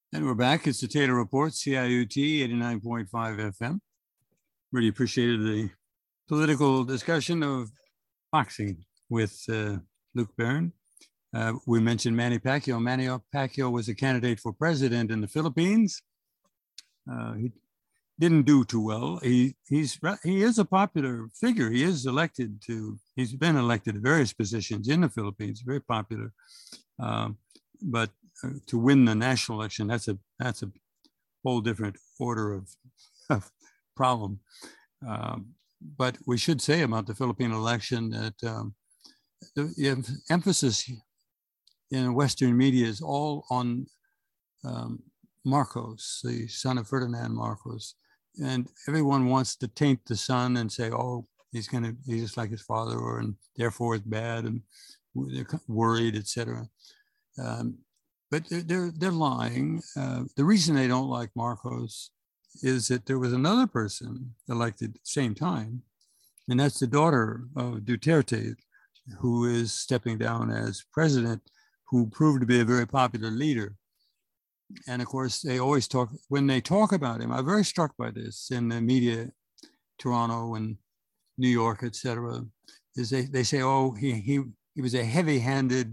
And we're back. It's the Taylor Report, CIUT 89.5 FM. Really appreciated the political discussion of boxing with Luke Barron. We mentioned Manny Pacquiao. Manny Pacquiao was a candidate for president in the Philippines. He didn't do too well. He is a popular figure. He's been elected to various positions in the Philippines, very popular. But to win the national election, that's a whole different order of problem. But we should say about the Philippine election that the emphasis in Western media is all on Marcos, the son of Ferdinand Marcos. And everyone wants to taint the son and say, oh, he's just like his father, and therefore it's bad, and they're worried, etc. But they're lying. The reason they don't like Marcos is that there was another person elected at the same time, and that's the daughter of Duterte, who is stepping down as president, who proved to be a very popular leader. And of course, they always talk, when they talk about him, I'm very struck by this in the media, Toronto and New York, etc., is they say, oh, he was a heavy-handed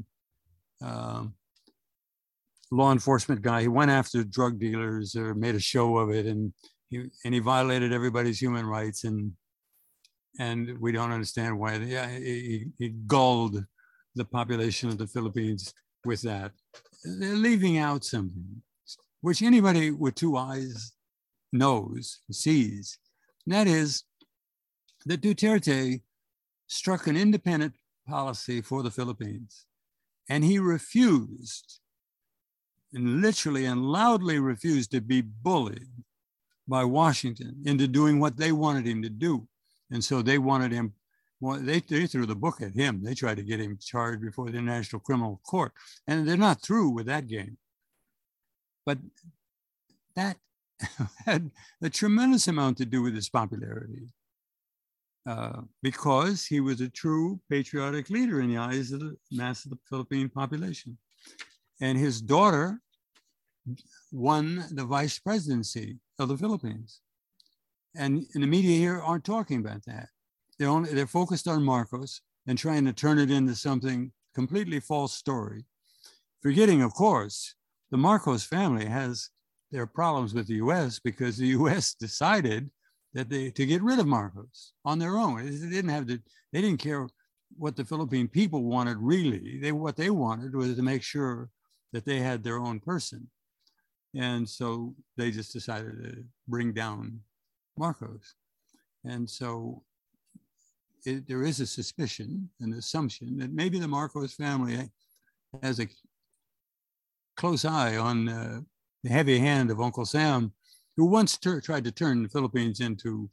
law enforcement guy. He went after drug dealers or made a show of it, and he violated everybody's human rights, and we don't understand why. He gulled the population of the Philippines with that. They're leaving out something which anybody with two eyes knows, sees, and that is that Duterte struck an independent policy for the Philippines, and he refused, and literally and loudly refused, to be bullied by Washington into doing what they wanted him to do. And so they wanted him, they threw the book at him. They tried to get him charged before the International Criminal Court. And they're not through with that game. But that had a tremendous amount to do with his popularity, because he was a true patriotic leader in the eyes of the mass of the Philippine population. And his daughter won the vice presidency of the Philippines. And the media here aren't talking about that. They're focused on Marcos and trying to turn it into something completely false story. Forgetting, of course, the Marcos family has their problems with the US because the US decided that to get rid of Marcos on their own. They didn't care what the Philippine people wanted, really. What they wanted was to make sure that they had their own person. And so they just decided to bring down Marcos. And so there is a suspicion, an assumption that maybe the Marcos family has a close eye on the heavy hand of Uncle Sam, who once tried to turn the Philippines into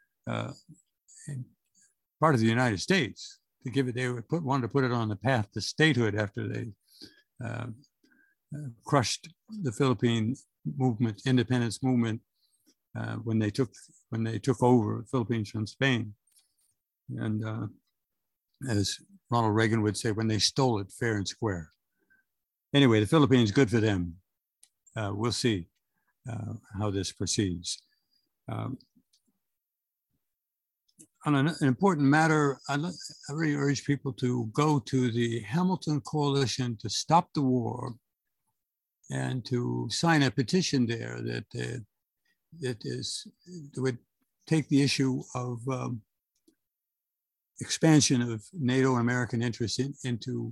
part of the United States. Wanted to put it on the path to statehood after they crushed the Philippine movement, independence movement, when they took over the Philippines from Spain. And as Ronald Reagan would say, when they stole it fair and square. Anyway, the Philippines, good for them. We'll see how this proceeds. On an important matter, I really urge people to go to the Hamilton Coalition to Stop the War and to sign a petition there that would take the issue of expansion of NATO and American interests into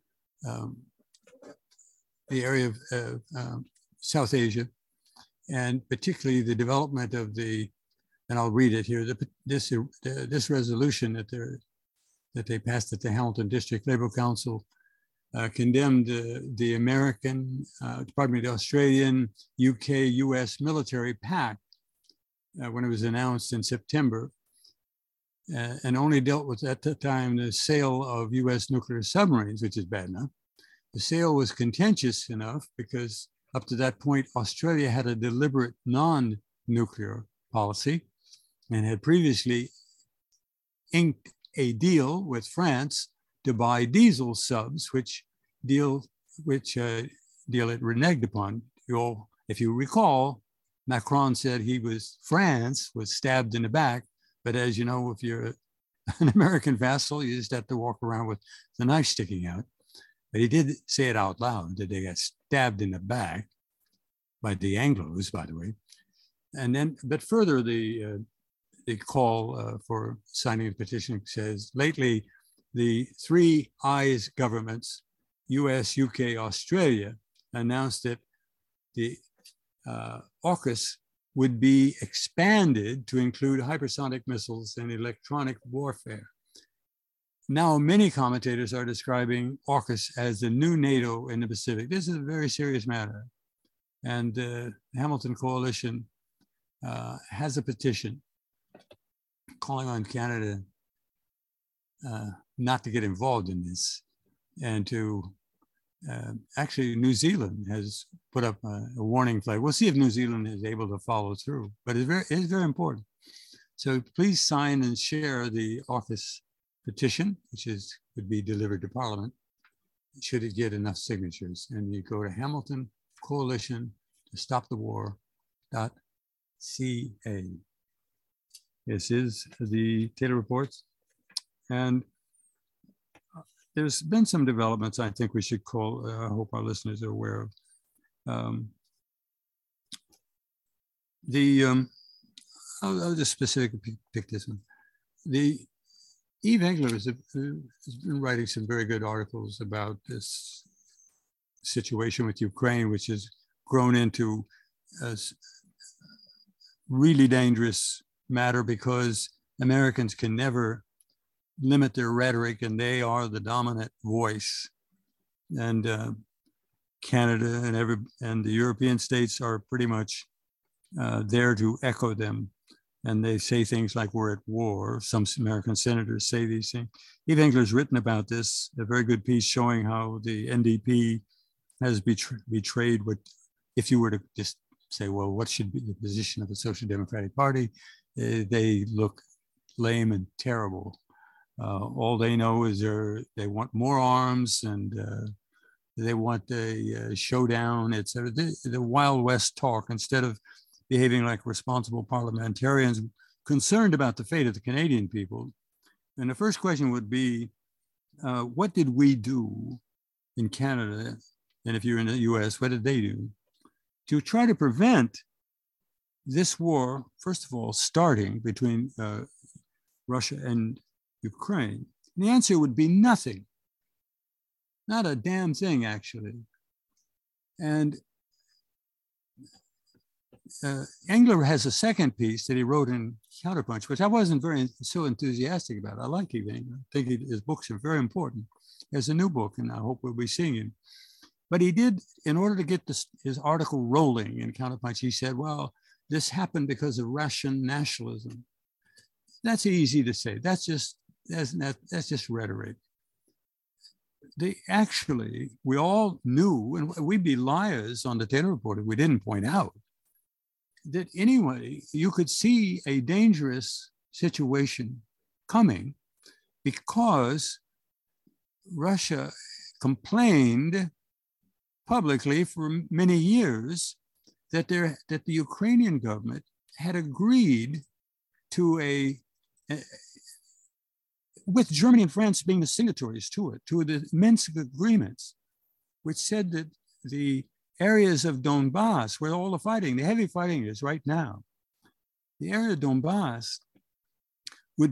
the area of South Asia, and particularly the development of and I'll read it here, this resolution that they passed at the Hamilton District Labor Council condemned the American, the Australian, UK, US military pact when it was announced in September, and only dealt with, at the time, the sale of US nuclear submarines, which is bad enough. The sale was contentious enough because up to that point, Australia had a deliberate non-nuclear policy and had previously inked a deal with France to buy diesel subs, which deal it reneged upon. If you recall, Macron said France was stabbed in the back, but as you know, if you're an American vassal, you just have to walk around with the knife sticking out. But he did say it out loud that they got stabbed in the back by the Anglos, by the way. And then, but further, the call for signing the petition says, lately, the Three Eyes governments, US, UK, Australia, announced that the AUKUS would be expanded to include hypersonic missiles and electronic warfare. Now, many commentators are describing AUKUS as the new NATO in the Pacific. This is a very serious matter. And the Hamilton Coalition has a petition calling on Canada not to get involved in this, and to actually New Zealand has put up a warning flag. We'll see if New Zealand is able to follow through, but it is very important. So please sign and share the AUKUS petition, which would be delivered to Parliament, should it get enough signatures. And you go to Hamilton Coalition to Stop the War.ca. This is the Taylor Reports. And there's been some developments I think we should call, I hope our listeners are aware of. I'll just specifically pick this one. Eve Engler has been writing some very good articles about this situation with Ukraine, which has grown into a really dangerous matter because Americans can never limit their rhetoric, and they are the dominant voice. And Canada and the European states are pretty much there to echo them. And they say things like we're at war. Some American senators say these things. Eve Engler's written about this, a very good piece showing how the NDP has betrayed what, if you were to just say, well, what should be the position of the Social Democratic Party? They look lame and terrible. All they know is they want more arms, and they want a showdown. It's the Wild West talk instead of behaving like responsible parliamentarians concerned about the fate of the Canadian people. And the first question would be, what did we do in Canada? And if you're in the US, what did they do to try to prevent this war, first of all, starting between Russia and Ukraine? And the answer would be nothing. Not a damn thing, actually. And Engler has a second piece that he wrote in Counterpunch, which I wasn't so enthusiastic about. I like Eve Engler. I think his books are very important. There's a new book, and I hope we'll be seeing him. But he did, in order to get his article rolling in Counterpunch, he said, well, this happened because of Russian nationalism. That's easy to say. That's just rhetoric. Actually, we all knew, and we'd be liars on the Taylor Report if we didn't point out, that anyway, you could see a dangerous situation coming because Russia complained publicly for many years that the Ukrainian government had agreed to with Germany and France being the signatories to the Minsk agreements, which said that the areas of Donbass, where all the fighting, the heavy fighting is right now, the area of Donbass would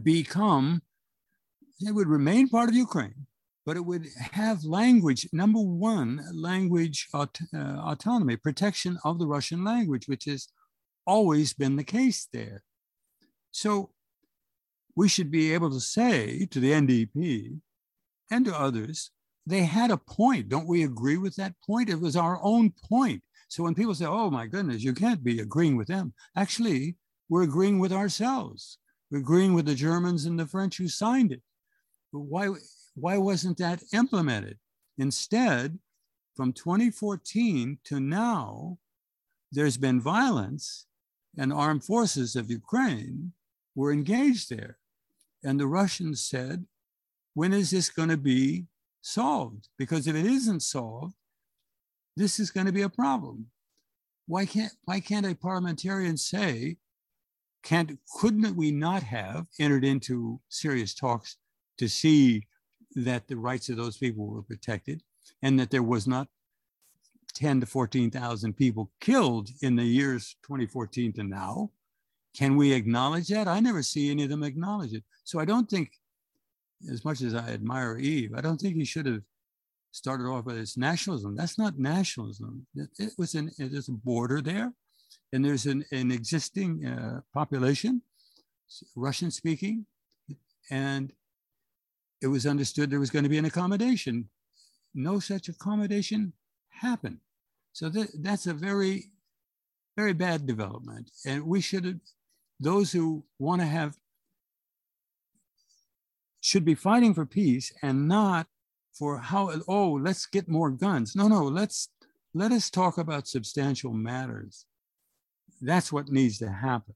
remain part of Ukraine, but it would have language, number one, language autonomy, protection of the Russian language, which has always been the case there. So we should be able to say to the NDP and to others, they had a point. Don't we agree with that point? It was our own point. So when people say, oh my goodness, you can't be agreeing with them. Actually, we're agreeing with ourselves. We're agreeing with the Germans and the French who signed it. But why wasn't that implemented? Instead, from 2014 to now, there's been violence, and armed forces of Ukraine were engaged there. And the Russians said, when is this going to be solved? Because if it isn't solved, this is going to be a problem. Why can't a parliamentarian say, couldn't we not have entered into serious talks to see that the rights of those people were protected and that there was not 10 to 14,000 people killed in the years 2014 to now? Can we acknowledge that? I never see any of them acknowledge it. So I don't think, as much as I admire Eve, I don't think he should have started off with this nationalism. That's not nationalism. There's a border there, and there's an existing population, Russian speaking, and it was understood there was going to be an accommodation. No such accommodation happened. So that's a very, very bad development. And we should, those who want to have, should be fighting for peace and not for let's get more guns. No, let us talk about substantial matters. That's what needs to happen.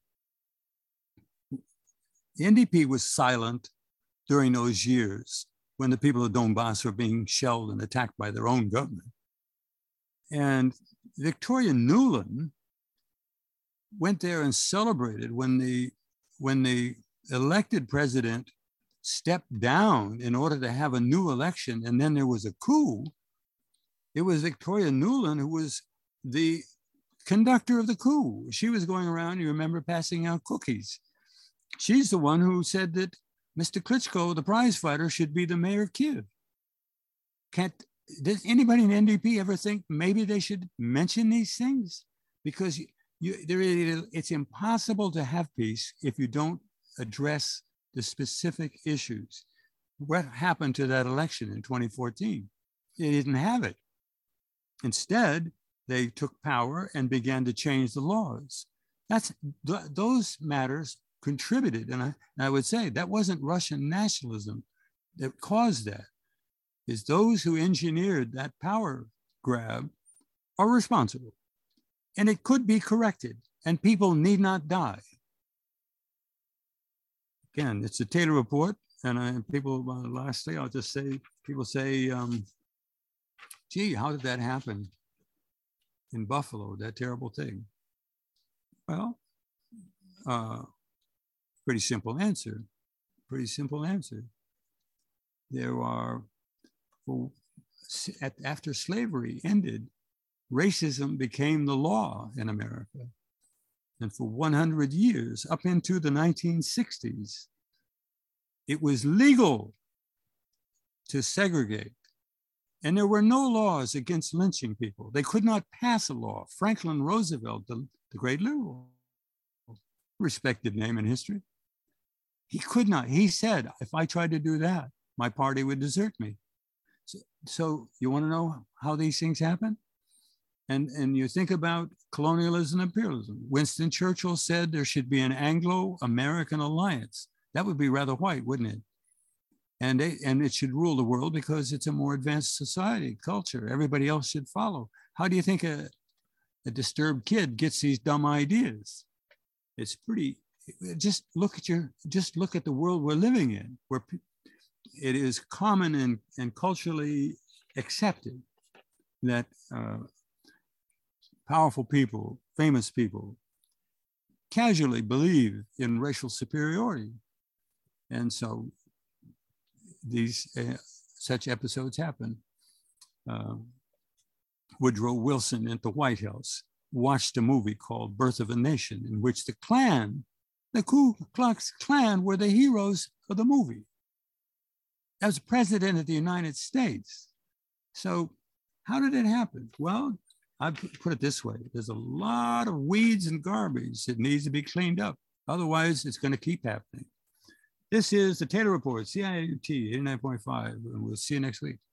The NDP was silent during those years when the people of Donbass were being shelled and attacked by their own government. And Victoria Nuland went there and celebrated when the elected president stepped down in order to have a new election, and then there was a coup. It was Victoria Nuland who was the conductor of the coup. She was going around, you remember, passing out cookies. She's the one who said that Mr. Klitschko, the prize fighter, should be the mayor of Kiev. Does anybody in the NDP ever think maybe they should mention these things? Because it's impossible to have peace if you don't address the specific issues. What happened to that election in 2014? They didn't have it. Instead, they took power and began to change the laws. Those matters contributed, and I would say that wasn't Russian nationalism that caused that. Is those who engineered that power grab are responsible. And it could be corrected, and people need not die. Again, it's a Taylor report, and lastly, I'll just say, people say, gee, how did that happen in Buffalo, that terrible thing? Well, pretty simple answer. There are, after slavery ended, racism became the law in America. And for 100 years, up into the 1960s, it was legal to segregate. And there were no laws against lynching people. They could not pass a law. Franklin Roosevelt, the great liberal, respected name in history, he could not. He said, if I tried to do that, my party would desert me. So you want to know how these things happen? And you think about colonialism and imperialism. Winston Churchill said there should be an Anglo-American alliance. That would be rather white, wouldn't it? And it should rule the world because it's a more advanced society, culture. Everybody else should follow. How do you think a disturbed kid gets these dumb ideas? It's pretty, just look at the world we're living in, where it is common and culturally accepted that powerful people, famous people, casually believe in racial superiority. And so these such episodes happen. Woodrow Wilson at the White House watched a movie called Birth of a Nation, in which the Ku Klux Klan were the heroes of the movie. As president of the United States. So how did it happen? Well, I put it this way. There's a lot of weeds and garbage that needs to be cleaned up. Otherwise, it's going to keep happening. This is the Taylor Report, CIUT 89.5, and we'll see you next week.